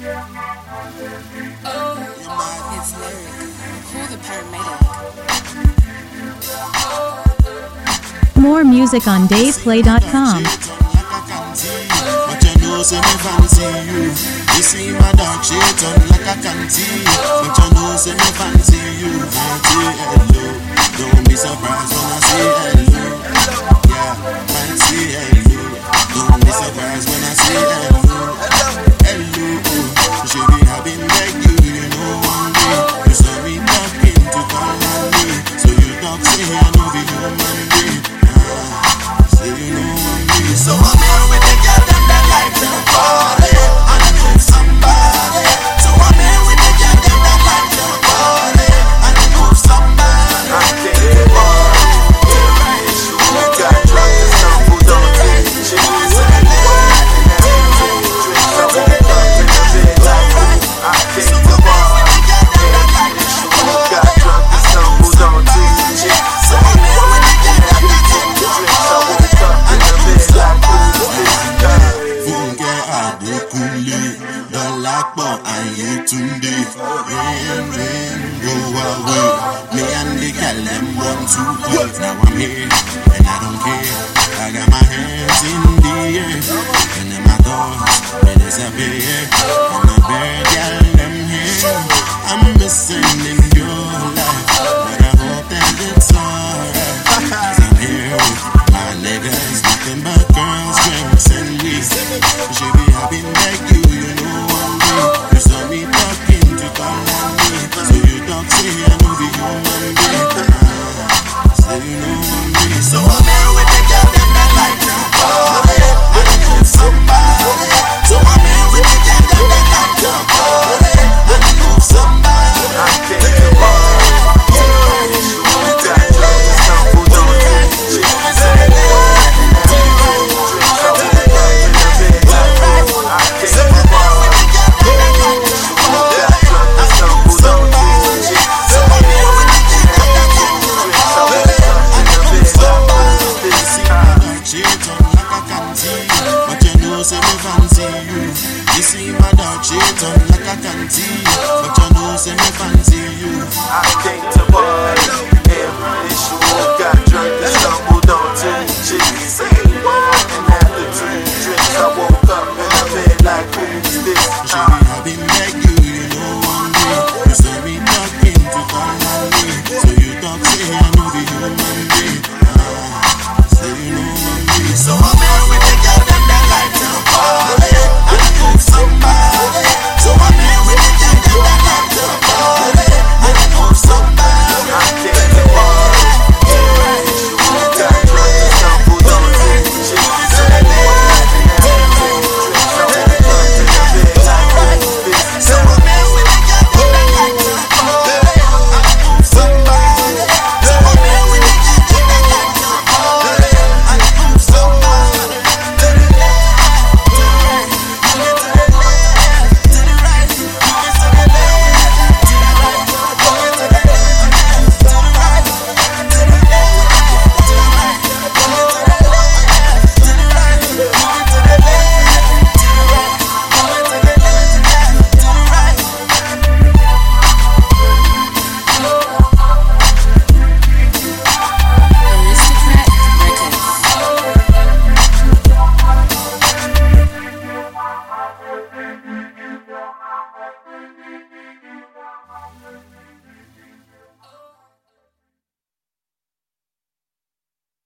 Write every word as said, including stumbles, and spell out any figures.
It's lyric. Call the paramedic. More music on dave play dot com. But you know, say me fancy you. You see my dark shades on like a canteen. But you know, say me fancy you. Fancy hello. Don't be surprised when I say hello. Yeah, fancy hello. Don't be surprised when I say hello. Hello, she be having like you, you know one day. You saw me talking to call on me. So you talk, say I know be human being. Ah, say you know one day. So I'm here with the girl them that like to party and move somebody. So I'm here with the girl them that like to party and move somebody. I think the party, the right shoe, we got drunk and stumbled on the shit. Tunde, rain, rain, go away. Me and the girl them want to play. Now I'm here and I don't care. I got my hands in the air and then my thoughts they disappear. And the bad girl them here, I'm missing in your life, but I hope that it's alright. 'Cause I'm here with my niggas, nothing but girls, drinks and weed. She be happy like you, you know one day. You saw me talking to call on me, so you talk say I know be human being. Say you know one day. So I'm here with the girl them that like to party and move somebody. So I'm here with the girl them that like to party and move somebody. I came to party, we got drunk and stumbled on it. She said, say me fancy you. You see my dark shades on like a canteen. But you know say me fancy you. I came to party, every issue got drunk and stumbled onto shit. Say what? And after two drinks I woke up in a bed like who's this? She be having like